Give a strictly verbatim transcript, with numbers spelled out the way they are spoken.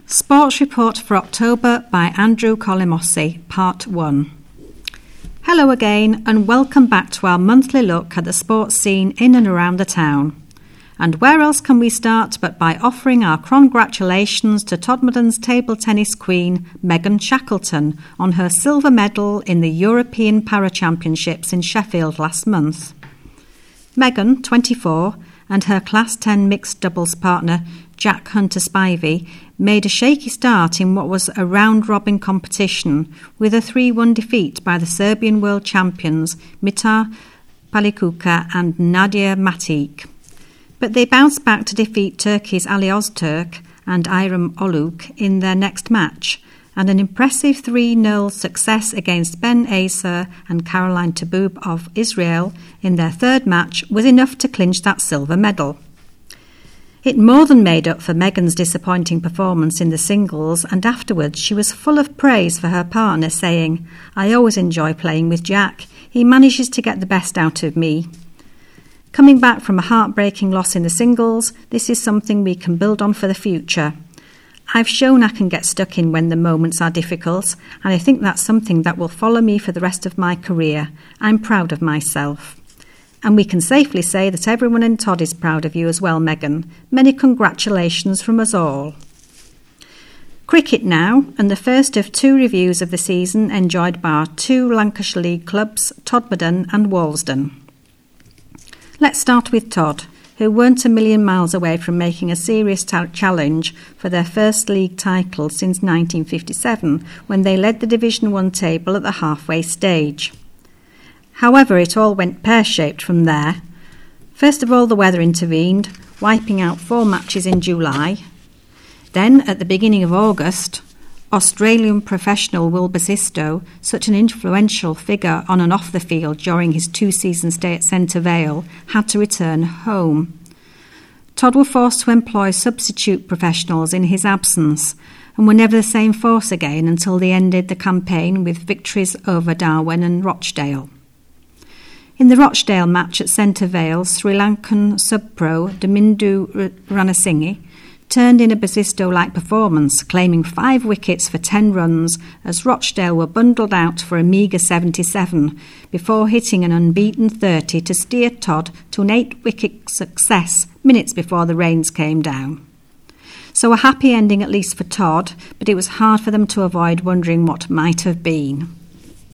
Sports Report for October by Andrew Colimossi, Part one. Hello again and welcome back to our monthly look at the sports scene in and around the town. And where else can we start but by offering our congratulations to Todmorden table tennis queen Megan Shackleton on her silver medal in the European Para-Championships in Sheffield last month. Megan, twenty-four, and her Class ten mixed doubles partner Jack Hunter-Spivey made a shaky start in what was a round-robin competition with a three one defeat by the Serbian world champions Mitar Palikuka and Nadia Matic. But they bounced back to defeat Turkey's Ali Öztürk and Irem Oluk in their next match, and an impressive three nil success against Ben Acer and Caroline Taboub of Israel in their third match was enough to clinch that silver medal. It more than made up for Megan's disappointing performance in the singles, and afterwards she was full of praise for her partner, saying, "I always enjoy playing with Jack. He manages to get the best out of me." Coming back from a heartbreaking loss in the singles, this is something we can build on for the future. I've shown I can get stuck in when the moments are difficult, and I think that's something that will follow me for the rest of my career. I'm proud of myself. And we can safely say that everyone in Todd is proud of you as well, Megan. Many congratulations from us all. Cricket now, and the first of two reviews of the season enjoyed by our two Lancashire League clubs, Todmorden and Walsden. Let's start with Todd, who weren't a million miles away from making a serious ta- challenge for their first league title since nineteen fifty-seven, when they led the Division one table at the halfway stage. However, it all went pear-shaped from there. First of all, the weather intervened, wiping out four matches in July. Then, at the beginning of August, Australian professional Will Basisto, such an influential figure on and off the field during his two-season stay at Centre Vale, had to return home. Todd were forced to employ substitute professionals in his absence, and were never the same force again until they ended the campaign with victories over Darwen and Rochdale. In the Rochdale match at Centre Vale, Sri Lankan sub-pro Damindu Ranasinghe turned in a Basisto-like performance, claiming five wickets for ten runs as Rochdale were bundled out for a meagre seventy-seven before hitting an unbeaten thirty to steer Todd to an eight-wicket success minutes before the rains came down. So a happy ending at least for Todd, but it was hard for them to avoid wondering what might have been.